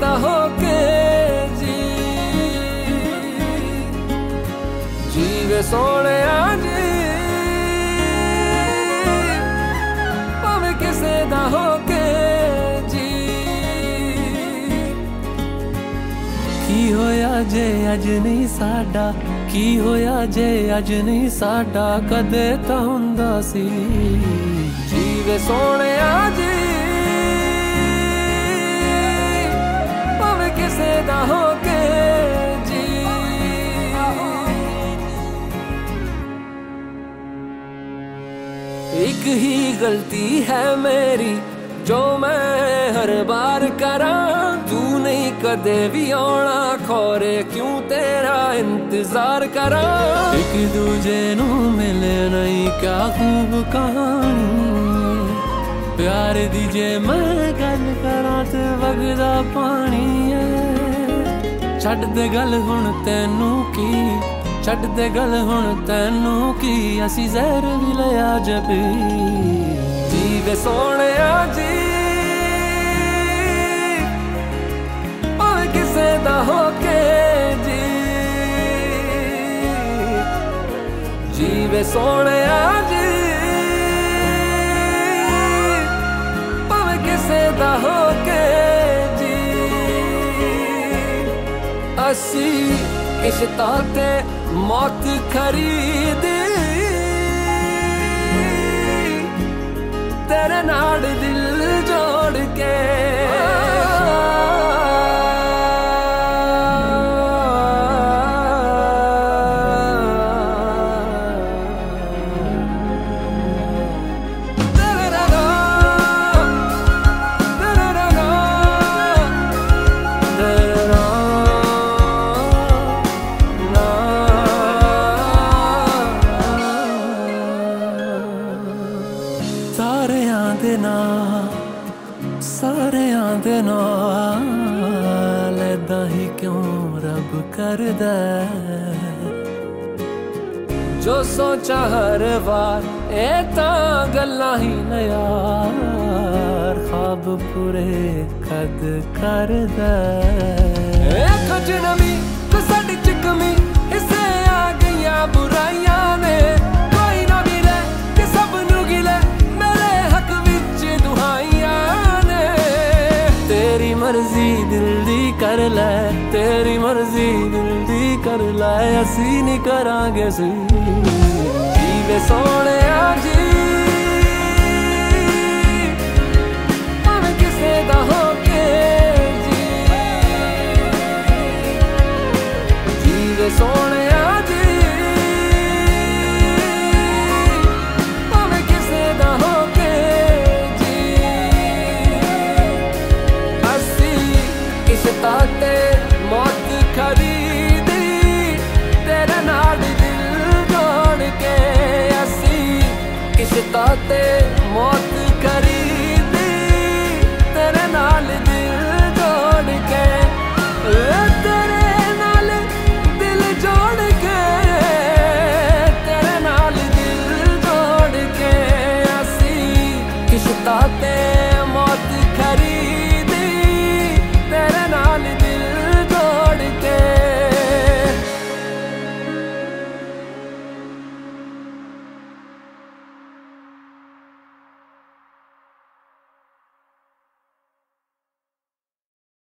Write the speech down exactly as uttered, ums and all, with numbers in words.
दा होके जी जीवे सोने जी भावे किसे दा होके जी की होया जे अज नहीं साडा की होया जे अज नहीं साडा कदे तां हुंदा सी जीवे सोने जी भावे किसे दा होके जी एक ही गलती है मेरी जो मैं हर बार करा तू नहीं कदे भी आना खोरे क्यों तेरा इंतजार करा एक दूजे नू मिले नहीं क्या खूब कहानी प्यार दी जे मैं गल करा ते वगदा पानी है छड्ड दे गल हुण तैनू की छड्ड दे गल हुण तैनू की असी जहर भी लिया जबी जीवे सोने जी भावे किसे दा होके जी जीवे सोने जी भावे किसे दा होके जी असी इश्तां ते मौत खरीदी तेरे नाल दिल जोड़ के सारेयां दे नाल सारेयां दे नाल ऐदां ही क्यों रब करदा जो सोचा हर बार ए तां गल्लां ही न यार ख्वाब पूरे कद करदा कुछ नवी कुछ साडी च कमी हिस्से आ गईयां बुराइयां ने कोई ना मिले कि सब नू गिले मर्जी दिल दी कर ले तेरी मर्जी दिल दी कर ले असी नहीं करांगे सी जीवे सोने जी भावे किसे दा होके जी जीवे सोने जी भावे किसे दा होके इश्तां ते मौत खरीदी तेरे नाल दिल जोड़ के असी इश्तां ते मौत